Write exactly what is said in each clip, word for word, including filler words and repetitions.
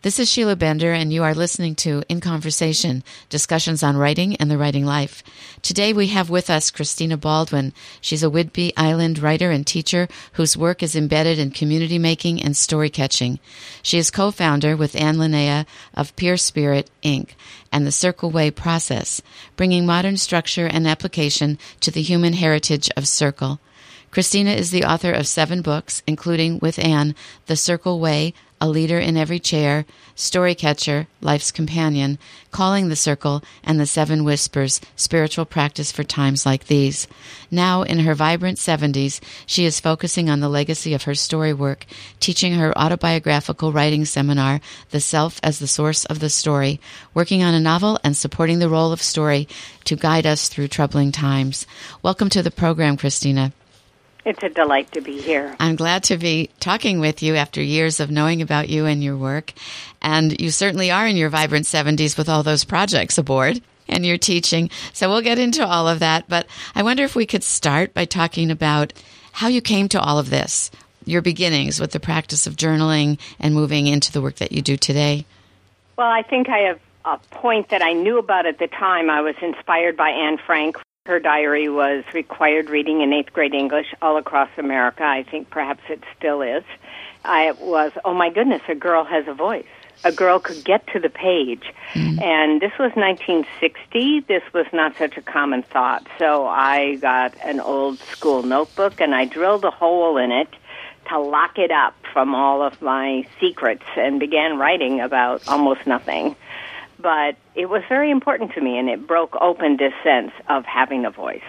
This is Sheila Bender, and you are listening to In Conversation, discussions on writing and the writing life. Today we have with us Christina Baldwin. She's a Whidbey Island writer and teacher whose work is embedded in community making and story catching. She is co-founder with Anne Linnea of Pure Spirit, Incorporated and the Circle Way Process, bringing modern structure and application to the human heritage of Circle. Christina is the author of seven books, including, with Anne, The Circle Way, A Leader in Every Chair, Storycatcher, Life's Companion, Calling the Circle, and The Seven Whispers, Spiritual Practice for Times Like These. Now, in her vibrant seventies, she is focusing on the legacy of her story work, teaching her autobiographical writing seminar, The Self as the Source of the Story, working on a novel and supporting the role of story to guide us through troubling times. Welcome to the program, Christina. It's a delight to be here. I'm glad to be talking with you after years of knowing about you and your work. And you certainly are in your vibrant seventies with all those projects aboard and your teaching. So we'll get into all of that. But I wonder if we could start by talking about how you came to all of this, your beginnings with the practice of journaling and moving into the work that you do today. Well, I think I have a point that I knew about at the time. I was inspired by Anne Frank. Her diary was required reading in eighth grade English all across America. I think perhaps it still is. I was, oh my goodness, a girl has a voice. A girl could get to the page. Mm. And this was nineteen sixty. This was not such a common thought. So I got an old school notebook and I drilled a hole in it to lock it up from all of my secrets and began writing about almost nothing. But it was very important to me, and it broke open this sense of having a voice.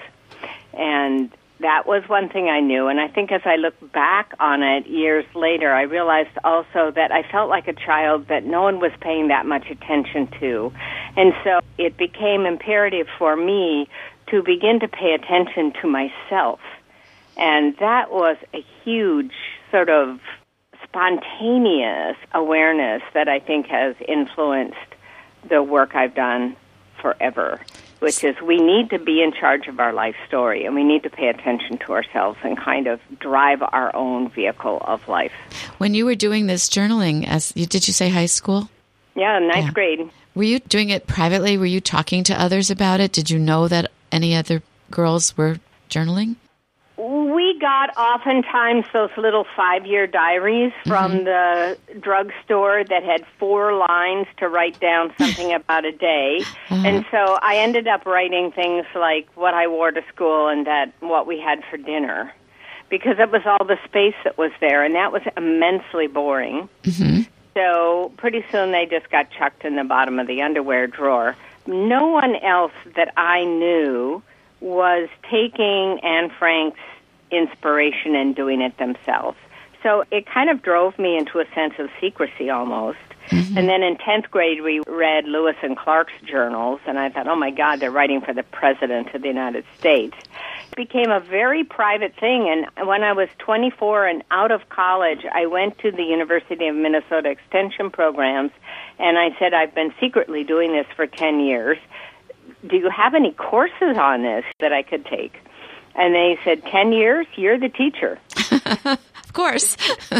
And that was one thing I knew. And I think as I look back on it years later, I realized also that I felt like a child that no one was paying that much attention to. And so it became imperative for me to begin to pay attention to myself. And that was a huge sort of spontaneous awareness that I think has influenced the work I've done forever, which is we need to be in charge of our life story, and we need to pay attention to ourselves and kind of drive our own vehicle of life. When you were doing this journaling, as you, did you say high school? Yeah, ninth yeah. grade. Were you doing it privately? Were you talking to others about it? Did you know that any other girls were journaling? We got oftentimes those little five-year diaries from mm-hmm. the drugstore that had four lines to write down something about a day. Uh-huh. And so I ended up writing things like what I wore to school and that what we had for dinner, because it was all the space that was there, and that was immensely boring. Mm-hmm. So pretty soon they just got chucked in the bottom of the underwear drawer. No one else that I knew was taking Anne Frank's inspiration and doing it themselves. So it kind of drove me into a sense of secrecy almost. Mm-hmm. And then in tenth grade, we read Lewis and Clark's journals, and I thought, oh my God, they're writing for the President of the United States. It became a very private thing, and when I was twenty-four and out of college, I went to the University of Minnesota Extension programs, and I said, I've been secretly doing this for ten years. Do you have any courses on this that I could take? And they said, ten years, you're the teacher. Of course.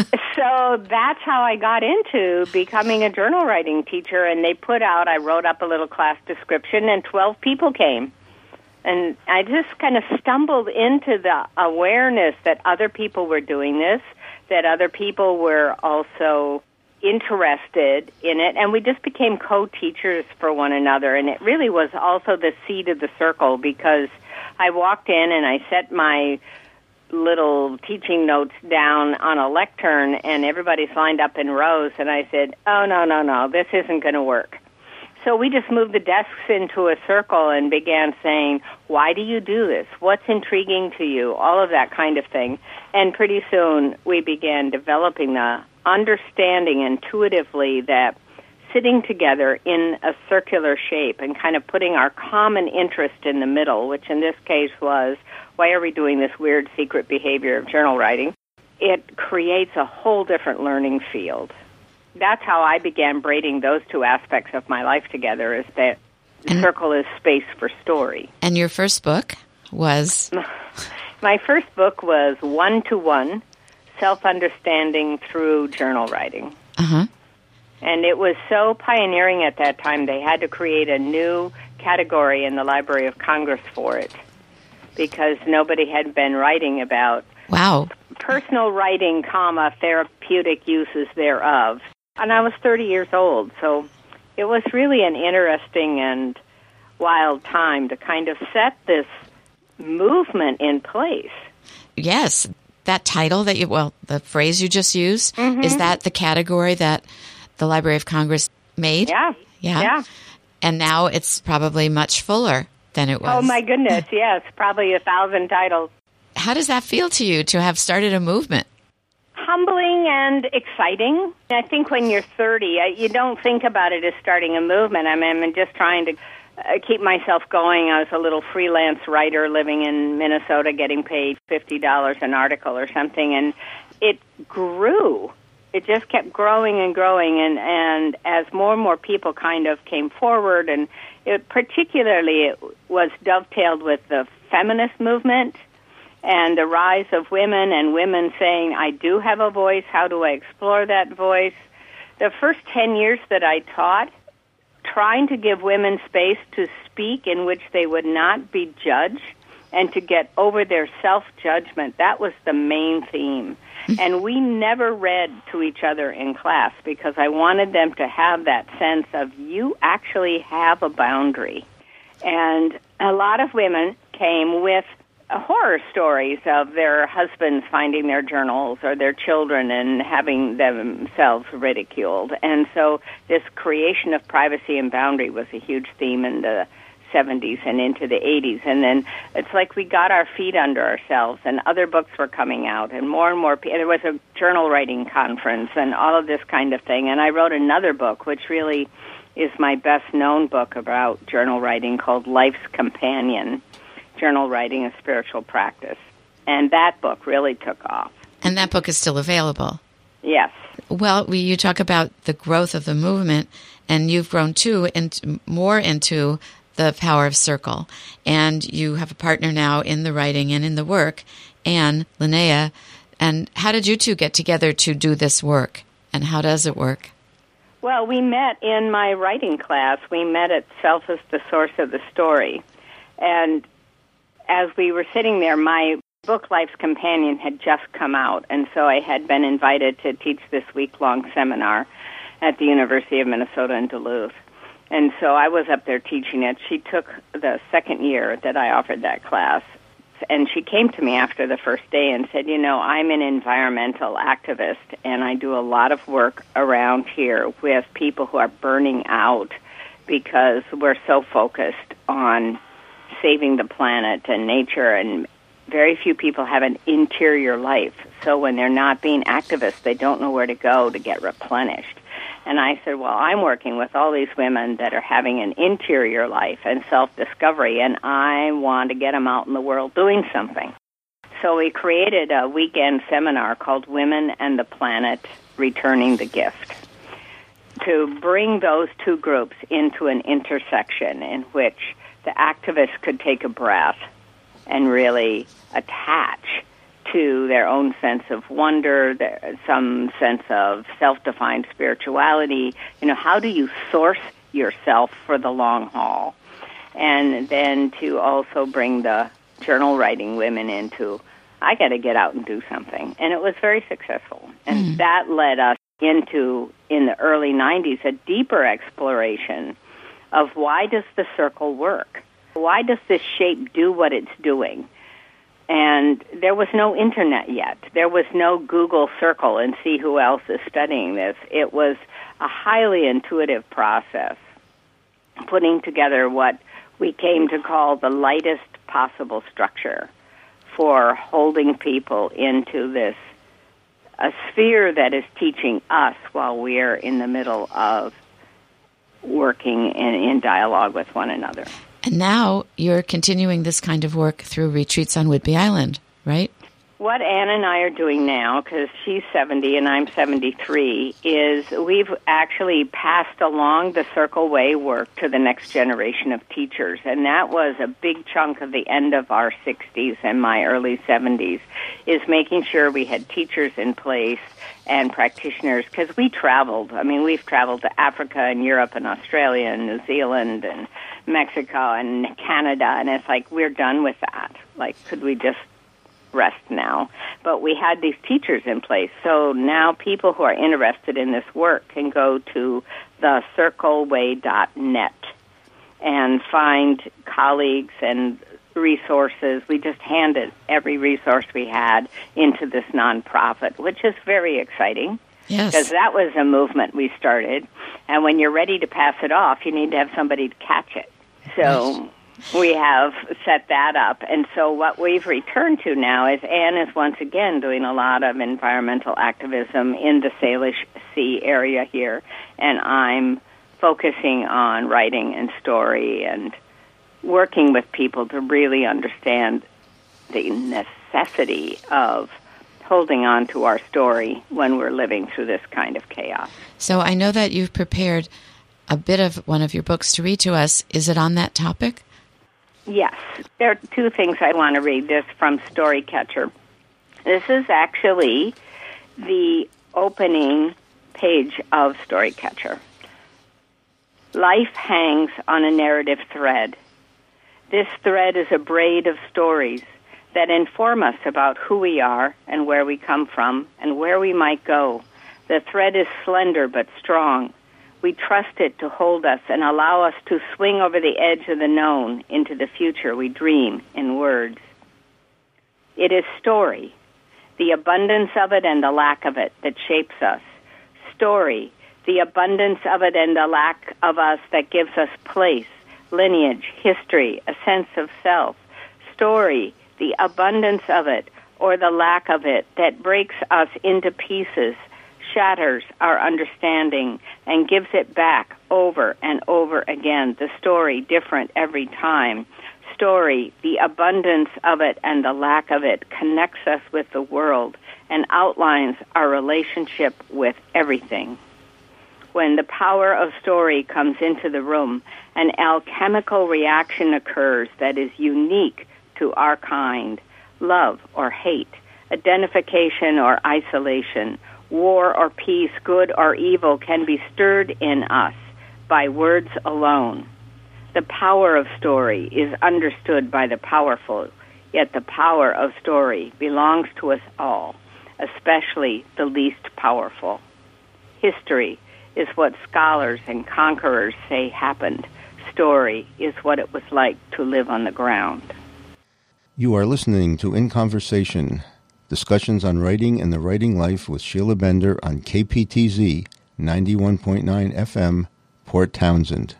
So that's how I got into becoming a journal writing teacher. And they put out, I wrote up a little class description, and twelve people came. And I just kind of stumbled into the awareness that other people were doing this, that other people were also interested in it, and we just became co-teachers for one another. And it really was also the seed of the circle, because I walked in and I set my little teaching notes down on a lectern, and everybody's lined up in rows, and I said, oh, no, no, no, this isn't going to work. So we just moved the desks into a circle and began saying, why do you do this? What's intriguing to you? All of that kind of thing. And pretty soon we began developing the understanding intuitively that sitting together in a circular shape and kind of putting our common interest in the middle, which in this case was, why are we doing this weird secret behavior of journal writing? It creates a whole different learning field. That's how I began braiding those two aspects of my life together, is that the circle is space for story. And your first book was? My first book was One to One, Self-Understanding Through Journal Writing. Uh-huh. And it was so pioneering at that time, they had to create a new category in the Library of Congress for it because nobody had been writing about wow. personal writing, comma, therapeutic uses thereof. And I was thirty years old, so it was really an interesting and wild time to kind of set this movement in place. Yes, that title that you, well, the phrase you just used, mm-hmm. is that the category that the Library of Congress made? Yeah. Yeah. Yeah. And now it's probably much fuller than it was. Oh, my goodness, yes, probably a thousand titles. How does that feel to you to have started a movement? Humbling and exciting. I think when you're thirty, you don't think about it as starting a movement. I mean, I'm just trying to uh, keep myself going. I was a little freelance writer living in Minnesota getting paid fifty dollars an article or something, and it grew. It just kept growing and growing, and, and as more and more people kind of came forward, and it, particularly it was dovetailed with the feminist movement and the rise of women and women saying, I do have a voice, how do I explore that voice? The first ten years that I taught, trying to give women space to speak in which they would not be judged and to get over their self-judgment, that was the main theme. And we never read to each other in class because I wanted them to have that sense of you actually have a boundary. And a lot of women came with horror stories of their husbands finding their journals or their children and having themselves ridiculed. And so this creation of privacy and boundary was a huge theme in the seventies and into the eighties. And then it's like we got our feet under ourselves and other books were coming out and more and more people. There was a journal writing conference and all of this kind of thing. And I wrote another book, which really is my best-known book about journal writing called Life's Companion, Journal Writing, a Spiritual Practice. And that book really took off. And that book is still available? Yes. Well, we, you talk about the growth of the movement, and you've grown, too, into, more into the power of circle. And you have a partner now in the writing and in the work, Anne Linnea. And how did you two get together to do this work? And how does it work? Well, we met in my writing class. We met at Self as the Source of the Story. And as we were sitting there, my book, Life's Companion, had just come out. And so I had been invited to teach this week-long seminar at the University of Minnesota in Duluth. And so I was up there teaching it. She took the second year that I offered that class. And she came to me after the first day and said, you know, I'm an environmental activist, and I do a lot of work around here with people who are burning out because we're so focused on saving the planet and nature, and very few people have an interior life. So when they're not being activists, they don't know where to go to get replenished. And I said, well, I'm working with all these women that are having an interior life and self-discovery, and I want to get them out in the world doing something. So we created a weekend seminar called Women and the Planet, Returning the Gift, to bring those two groups into an intersection in which the activists could take a breath and really attach to their own sense of wonder, their, some sense of self-defined spirituality. You know, how do you source yourself for the long haul? And then to also bring the journal writing women into, I got to get out and do something. And it was very successful. And mm. that led us into, in the early nineties, a deeper exploration of why does the circle work? Why does this shape do what it's doing? And there was no internet yet. There was no Google circle and see who else is studying this. It was a highly intuitive process, putting together what we came to call the lightest possible structure for holding people into this, a sphere that is teaching us while we're in the middle of working in, in dialogue with one another. And now you're continuing this kind of work through retreats on Whidbey Island, right? What Ann and I are doing now, because she's seventy and I'm seventy-three, is we've actually passed along the Circle Way work to the next generation of teachers. And that was a big chunk of the end of our sixties and my early seventies, is making sure we had teachers in place and practitioners, because we traveled. I mean, we've traveled to Africa and Europe and Australia and New Zealand and Mexico and Canada, and it's like, we're done with that. Like, could we just rest now? But we had these teachers in place. So now people who are interested in this work can go to the circle way dot net and find colleagues and resources. We just handed every resource we had into this nonprofit, which is very exciting. Yes. Because that was a movement we started. And when you're ready to pass it off, you need to have somebody to catch it. So we have set that up. And so what we've returned to now is Ann is once again doing a lot of environmental activism in the Salish Sea area here. And I'm focusing on writing and story and working with people to really understand the necessity of holding on to our story when we're living through this kind of chaos. So I know that you've prepared a bit of one of your books to read to us. Is it on that topic? Yes. There are two things I want to read. This from Storycatcher. This is actually the opening page of Storycatcher. Life hangs on a narrative thread. This thread is a braid of stories that inform us about who we are and where we come from and where we might go. The thread is slender but strong. We trust it to hold us and allow us to swing over the edge of the known into the future we dream in words. It is story, the abundance of it and the lack of it that shapes us. Story, the abundance of it and the lack of us that gives us place, lineage, history, a sense of self. Story, the abundance of it or the lack of it that breaks us into pieces, shatters our understanding, and gives it back over and over again. The story different every time. Story, the abundance of it and the lack of it connects us with the world and outlines our relationship with everything. When the power of story comes into the room, an alchemical reaction occurs that is unique to our kind. Love or hate, identification or isolation, war or peace, good or evil can be stirred in us by words alone. The power of story is understood by the powerful, yet the power of story belongs to us all, especially the least powerful. History is what scholars and conquerors say happened. Story is what it was like to live on the ground. You are listening to In Conversation, discussions on writing and the writing life with Sheila Bender on K P T Z ninety-one point nine F M, Port Townsend.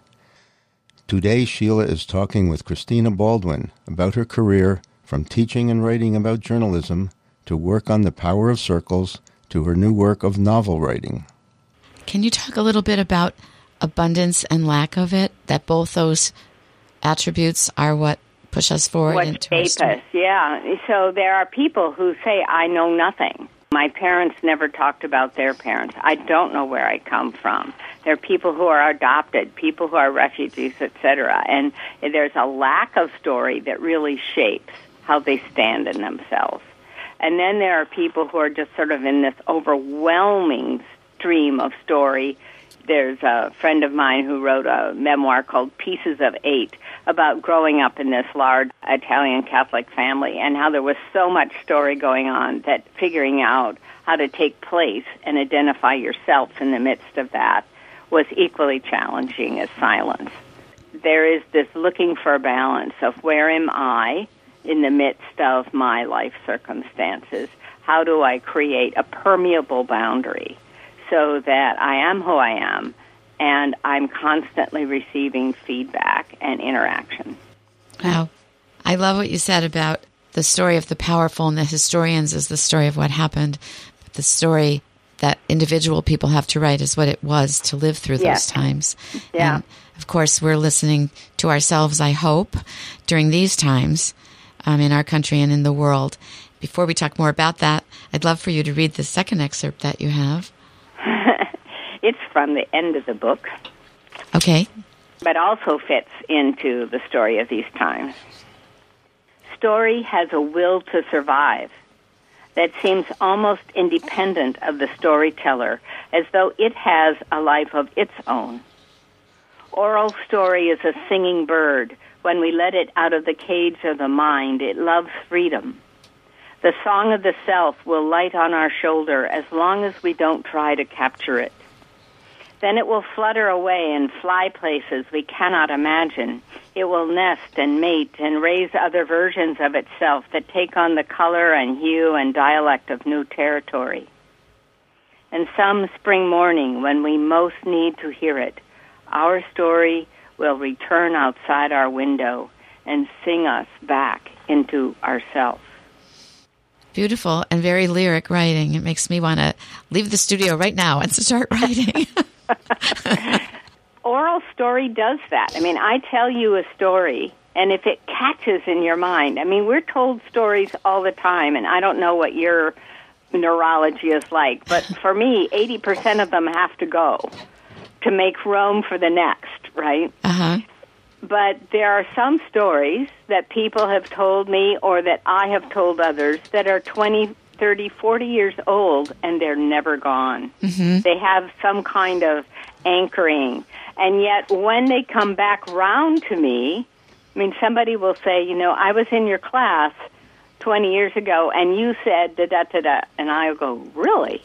Today, Sheila is talking with Christina Baldwin about her career from teaching and writing about journalism to work on the power of circles to her new work of novel writing. Can you talk a little bit about abundance and lack of it, that both those attributes are what push us forward what into our shape story? us, yeah. So there are people who say, I know nothing. My parents never talked about their parents. I don't know where I come from. There are people who are adopted, people who are refugees, et cetera. And there's a lack of story that really shapes how they stand in themselves. And then there are people who are just sort of in this overwhelming stream of story. There's a friend of mine who wrote a memoir called Pieces of Eight about growing up in this large Italian Catholic family and how there was so much story going on that figuring out how to take place and identify yourself in the midst of that was equally challenging as silence. There is this looking for a balance of where am I in the midst of my life circumstances? How do I create a permeable boundary so that I am who I am and I'm constantly receiving feedback and interaction? Wow. I love what you said about the story of the powerful and the historians is the story of what happened. But the story that individual people have to write is what it was to live through Yes. those times. Yeah. And of course, we're listening to ourselves, I hope, during these times um, in our country and in the world, before we talk more about that, I'd love for you to read the second excerpt that you have. It's from the end of the book. Okay. But also fits into the story of these times. Story has a will to survive that seems almost independent of the storyteller, as though it has a life of its own. Oral story is a singing bird. When we let it out of the cage of the mind, it loves freedom. The song of the self will light on our shoulder as long as we don't try to capture it. Then it will flutter away and fly places we cannot imagine. It will nest and mate and raise other versions of itself that take on the color and hue and dialect of new territory. And some spring morning, when we most need to hear it, our story will return outside our window and sing us back into ourselves. Beautiful and very lyric writing. It makes me want to leave the studio right now and start writing. Oral story does that. I mean, I tell you a story, and if it catches in your mind, I mean, we're told stories all the time, and I don't know what your neurology is like, but for me, eighty percent of them have to go to make room for the next, right? Uh-huh. But there are some stories that people have told me or that I have told others that are twenty, thirty, forty years old, and they're never gone. Mm-hmm. They have some kind of anchoring. And yet when they come back round to me, I mean, somebody will say, you know, I was in your class twenty years ago, and you said da-da-da-da. And I'll go, really?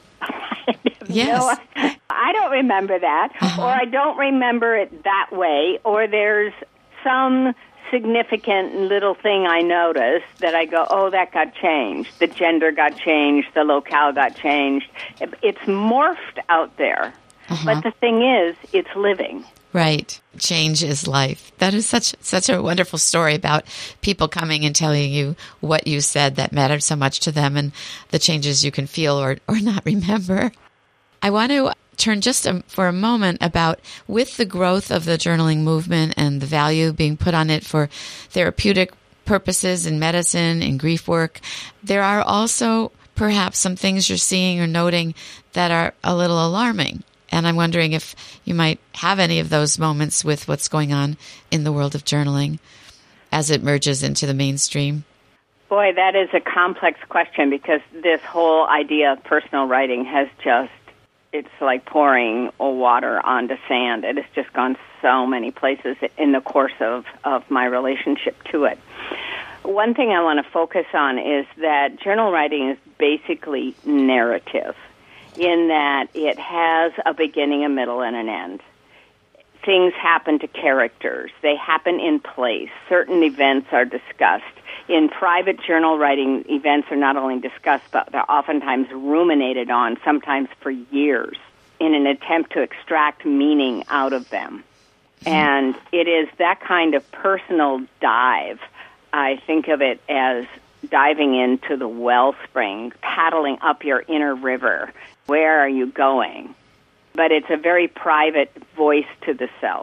Yes. No, I don't remember that, uh-huh. or I don't remember it that way, or there's some significant little thing I noticed that I go, oh, that got changed. The gender got changed. The locale got changed. It's morphed out there. Uh-huh. But the thing is, it's living. Right. Change is life. That is such such a wonderful story about people coming and telling you what you said that mattered so much to them and the changes you can feel or, or not remember. I want to turn just a, for a moment about with the growth of the journaling movement and the value being put on it for therapeutic purposes in medicine and grief work, there are also perhaps some things you're seeing or noting that are a little alarming. And I'm wondering if you might have any of those moments with what's going on in the world of journaling as it merges into the mainstream. Boy, that is a complex question because this whole idea of personal writing has just, it's like pouring water onto sand. It has just gone so many places in the course of, of my relationship to it. One thing I want to focus on is that journal writing is basically narrative, in that it has a beginning, a middle, and an end. Things happen to characters. They happen in place. Certain events are discussed. In private journal writing, events are not only discussed, but they're oftentimes ruminated on, sometimes for years, in an attempt to extract meaning out of them. And it is that kind of personal dive. I think of it as diving into the wellspring, paddling up your inner river. Where are you going? But it's a very private voice to the self.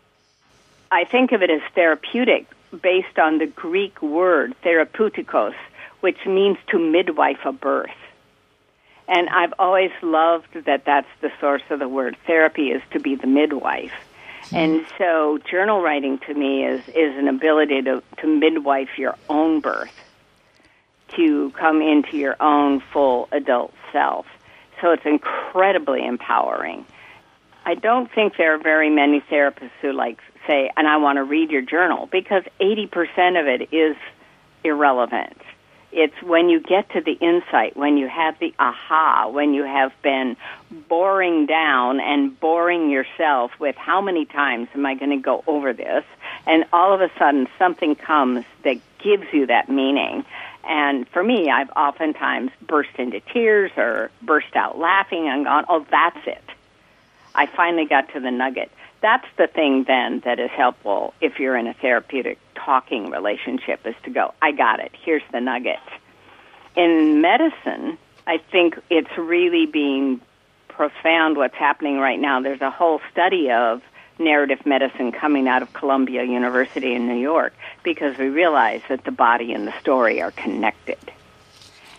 I think of it as therapeutic based on the Greek word therapeutikos, which means to midwife a birth. And I've always loved that that's the source of the word. Therapy is to be the midwife. Mm-hmm. And so journal writing to me is, is an ability to, to midwife your own birth, to come into your own full adult self. So it's incredibly empowering. I don't think there are very many therapists who like say, and I want to read your journal, because eighty percent of it is irrelevant. It's when you get to the insight, when you have the aha, when you have been boring down and boring yourself with how many times am I going to go over this, and all of a sudden something comes that gives you that meaning. And for me, I've oftentimes burst into tears or burst out laughing and gone, oh, that's it. I finally got to the nugget. That's the thing, then, that is helpful if you're in a therapeutic talking relationship, is to go, I got it. Here's the nugget. In medicine, I think it's really being profound what's happening right now. There's a whole study of narrative medicine coming out of Columbia University in New York because we realize that the body and the story are connected.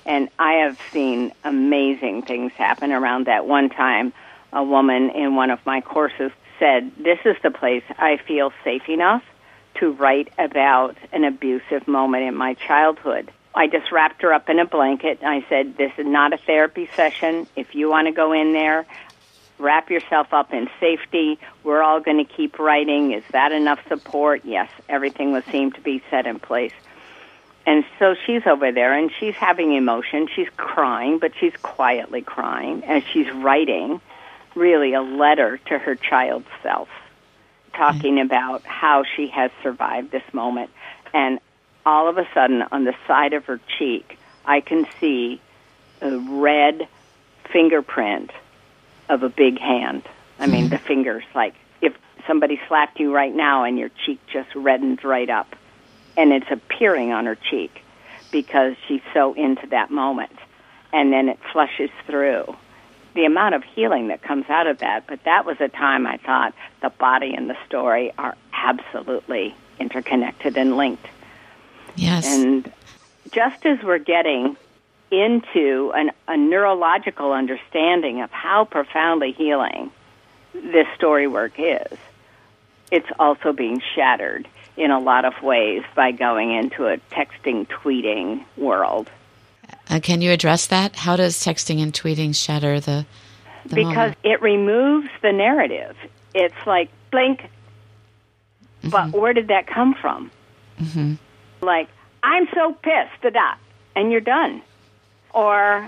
And I have seen amazing things happen around that. One time, a woman in one of my courses said, "This is the place I feel safe enough to write about an abusive moment in my childhood." I just wrapped her up in a blanket, and I said, "This is not a therapy session. If you want to go in there, wrap yourself up in safety. We're all going to keep writing. Is that enough support?" Yes, everything was seemed to be set in place. And so she's over there, and she's having emotion. She's crying, but she's quietly crying as she's writing really a letter to her child self, talking mm-hmm. about how she has survived this moment. And all of a sudden, on the side of her cheek, I can see a red fingerprint of a big hand. I mean, mm-hmm. the fingers, like if somebody slapped you right now and your cheek just reddened right up. And it's appearing on her cheek because she's so into that moment. And then it flushes through. The amount of healing that comes out of that. But that was a time I thought the body and the story are absolutely interconnected and linked. Yes. And just as we're getting into an, a neurological understanding of how profoundly healing this story work is, it's also being shattered in a lot of ways by going into a texting, tweeting world. Uh, can you address that? How does texting and tweeting shatter the, the Because moment? It removes the narrative. It's like, blink, mm-hmm. but where did that come from? Mm-hmm. Like, I'm so pissed, da-da, and you're done. Or,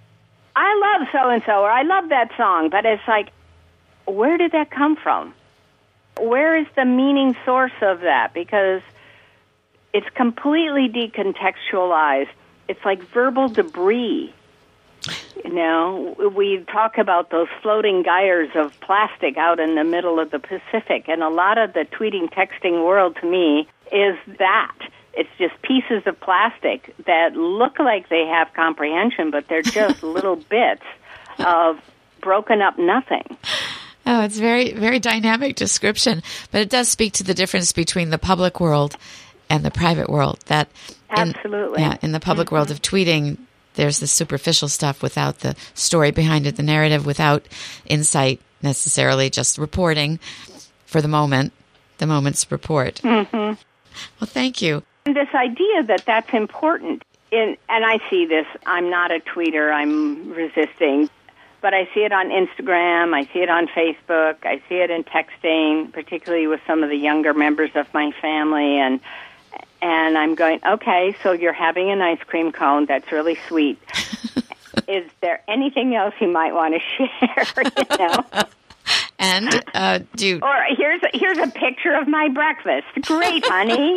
I love so-and-so, or I love that song, but it's like, where did that come from? Where is the meaning source of that? Because it's completely decontextualized. It's like verbal debris. You know, we talk about those floating gyres of plastic out in the middle of the Pacific, and a lot of the tweeting, texting world to me is that. It's just pieces of plastic that look like they have comprehension, but they're just little bits of broken up nothing. Oh, it's very, very dynamic description, but it does speak to the difference between the public world and the private world. That in, Absolutely. Yeah, in the public mm-hmm. world of tweeting, there's the superficial stuff without the story behind it, the narrative, without insight necessarily, just reporting for the moment, the moment's report. Mm-hmm. Well, thank you. And this idea that that's important, in, and I see this, I'm not a tweeter, I'm resisting, but I see it on Instagram, I see it on Facebook, I see it in texting, particularly with some of the younger members of my family, and and I'm going, okay, so you're having an ice cream cone, that's really sweet. Is there anything else you might want to share, you know? And uh, do you... Or here's a, here's a picture of my breakfast. Great, honey.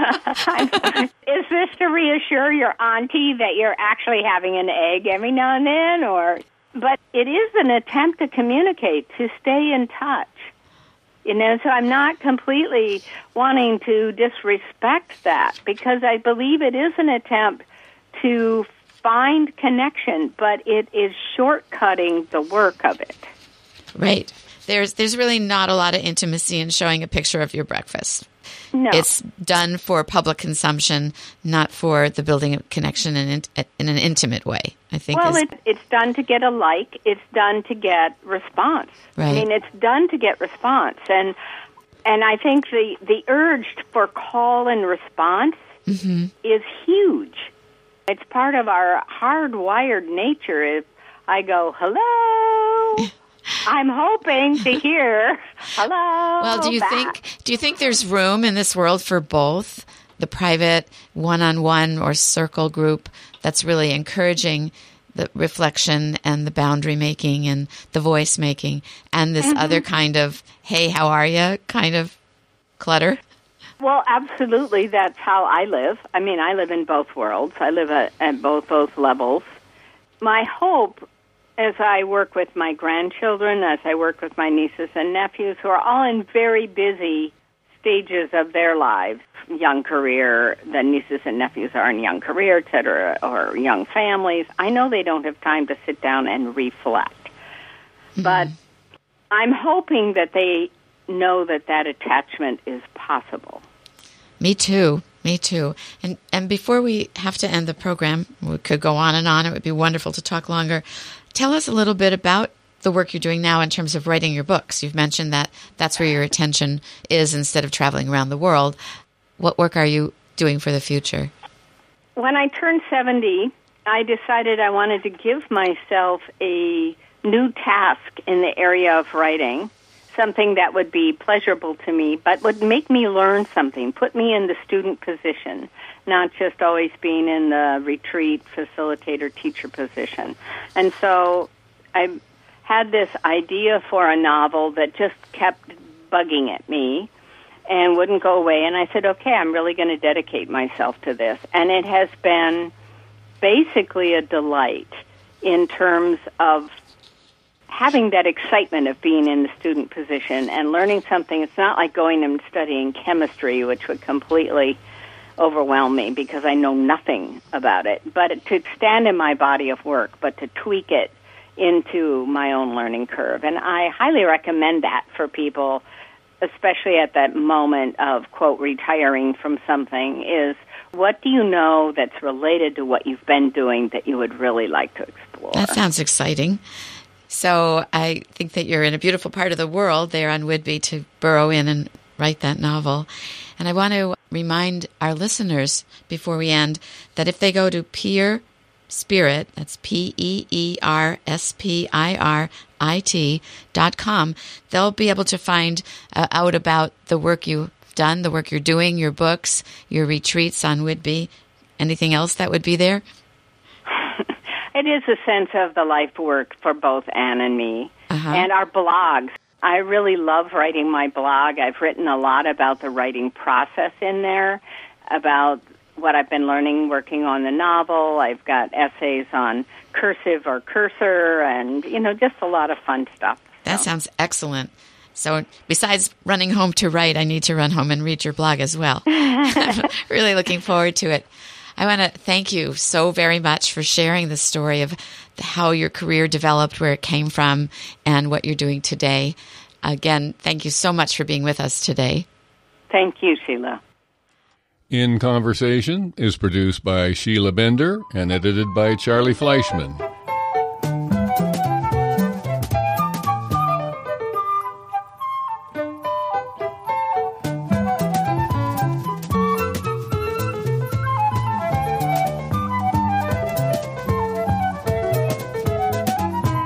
Is this to reassure your auntie that you're actually having an egg every now and then, or... But it is an attempt to communicate, to stay in touch. You know, so I'm not completely wanting to disrespect that, because I believe it is an attempt to find connection, but it is shortcutting the work of it. Right. There's there's really not a lot of intimacy in showing a picture of your breakfast. No. It's done for public consumption, not for the building of connection in, in an intimate way, I think. Well, is, it, it's done to get a like. It's done to get response. Right. I mean, it's done to get response. And and I think the, the urge for call and response mm-hmm. is huge. It's part of our hardwired nature. If I go, hello... I'm hoping to hear hello. Well, do you back. think do you think there's room in this world for both the private one-on-one or circle group that's really encouraging the reflection and the boundary making and the voice making, and this mm-hmm. other kind of hey, how are you kind of clutter? Well, absolutely. That's how I live. I mean, I live in both worlds. I live at, at both those levels. My hope, as I work with my grandchildren, as I work with my nieces and nephews, who are all in very busy stages of their lives, young career, the nieces and nephews are in young career, et cetera, or young families. I know they don't have time to sit down and reflect. Mm-hmm. But I'm hoping that they know that that attachment is possible. Me too. Me too. And and before we have to end the program, we could go on and on. It would be wonderful to talk longer. Tell us a little bit about the work you're doing now in terms of writing your books. You've mentioned that that's where your attention is instead of traveling around the world. What work are you doing for the future? When I turned seventy, I decided I wanted to give myself a new task in the area of writing, something that would be pleasurable to me, but would make me learn something, put me in the student position, not just always being in the retreat facilitator teacher position. And so I had this idea for a novel that just kept bugging at me and wouldn't go away. And I said, okay, I'm really going to dedicate myself to this. And it has been basically a delight in terms of having that excitement of being in the student position and learning something. It's not like going and studying chemistry, which would completely overwhelm me because I know nothing about it. But to stand in my body of work, but to tweak it into my own learning curve. And I highly recommend that for people, especially at that moment of, quote, retiring from something, is what do you know that's related to what you've been doing that you would really like to explore? That sounds exciting. So I think that you're in a beautiful part of the world there on Whidbey to burrow in and write that novel. And I want to remind our listeners before we end that if they go to Peer Spirit, that's P E E R S P I R I T dot com, they'll be able to find uh, out about the work you've done, the work you're doing, your books, your retreats on Whidbey. Anything else that would be there? It is a sense of the life work for both Anne and me, uh-huh. and our blogs. I really love writing my blog. I've written a lot about the writing process in there, about what I've been learning working on the novel. I've got essays on cursive or cursor and, you know, just a lot of fun stuff. That so. sounds excellent. So besides running home to write, I need to run home and read your blog as well. I'm really looking forward to it. I want to thank you so very much for sharing the story of how your career developed, where it came from, and what you're doing today. Again, thank you so much for being with us today. Thank you, Sheila. In Conversation is produced by Sheila Bender and edited by Charlie Fleischman.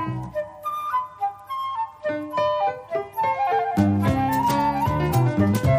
Thank you.